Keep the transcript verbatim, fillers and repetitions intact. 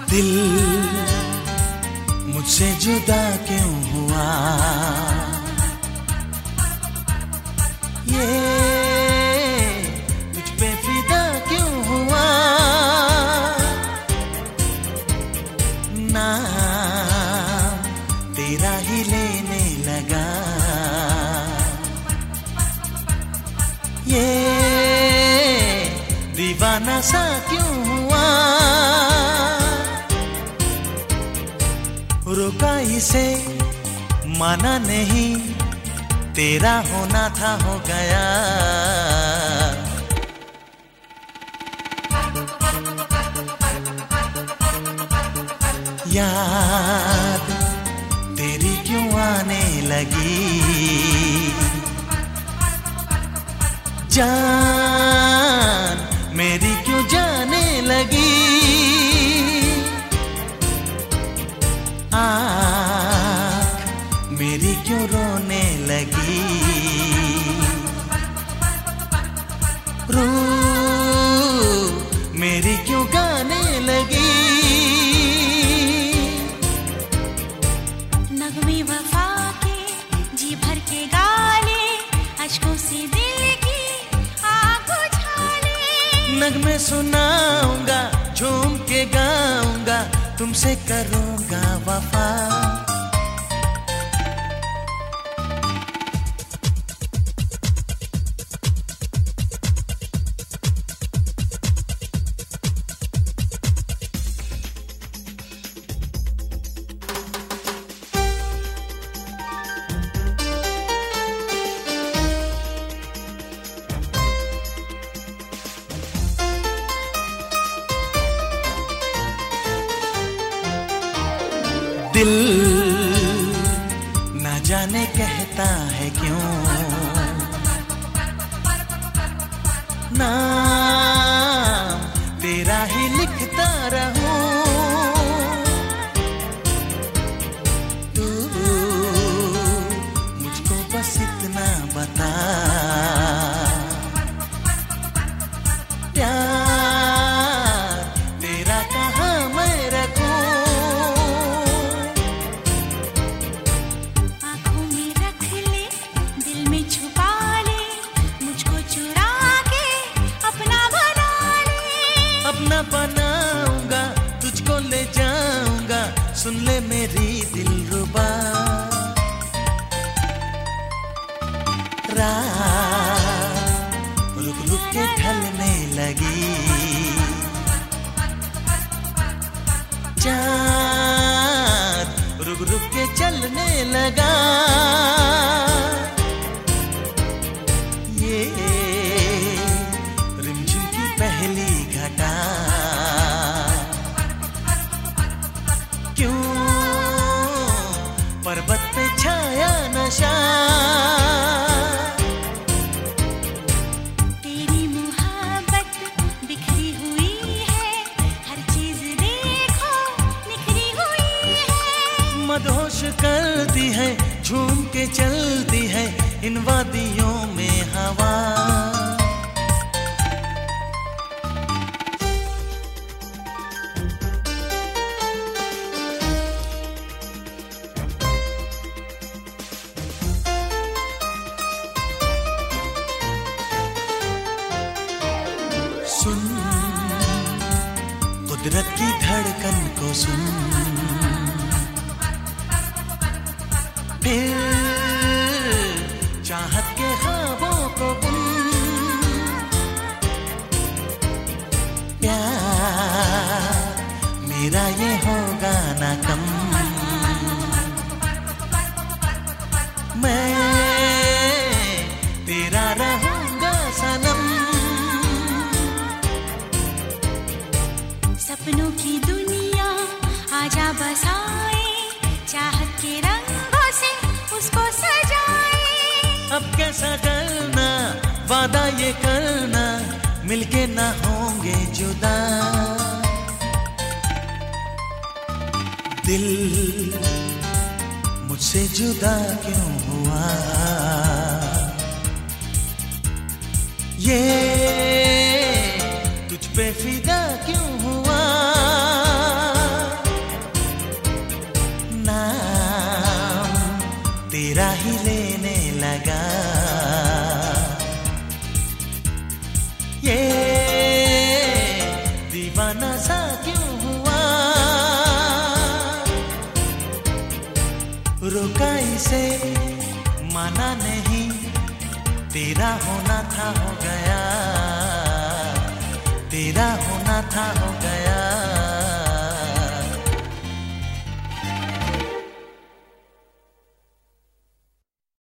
दिल मुझसे जुदा क्यों हुआ, ये मुझ पे फिदा क्यों हुआ, नाम तेरा ही लेने लगा, ये दीवाना सा क्यों हुआ, रोका इसे माना नहीं, तेरा होना था हो गया। याद तेरी क्यों आने लगी, जान मेरी क्यों जाने लगी, आँख मेरी क्यों रोने लगी, रूह मेरी क्यों गाने लगी। नगमे वफा के जी भर के गाले, अश्कों से दिल की आग उछाले, नगमे सुनाऊंगा झूम के गाऊंगा, तुमसे करूंगा वफा। दिल न जाने कहता है क्यों, नाम तेरा ही लिखता रहूं, तू मुझको बस इतना बता, प्यार तेरा कहाँ मैं रखूं, अपना बनाऊंगा तुझको ले जाऊंगा, सुन ले मेरी दिलरुबा। रात रुक रुक के ढलने लगी, चाँद रुक रुक के चलने लगा, ये रिमझिम की पहली घटा क्यों पर्वत पे छाया नशा, तेरी मोहब्बत बिखरी हुई है, हर चीज देखो निखरी हुई है, मदहोश करती है झूम के चलती है इन वादियों में हवा। सुन कुदरत की धड़कन को सुन, फिर चाहत के ख्वाबों को बुन, प्यार मेरा ये होगा ना कम, मैं तेरा रहूंगा सनम, सपनों की दुनिया आजा बसाए, चाहत के रंगों से उसको सजाए, अब कैसा करना वादा ये करना, मिलके ना होंगे जुदा। दिल मुझसे जुदा क्यों हुआ, ये तुझ पे फिदा क्यों हुआ, सा क्यों हुआ, रुका इसे माना नहीं, तेरा होना था हो गया, तेरा होना था हो गया।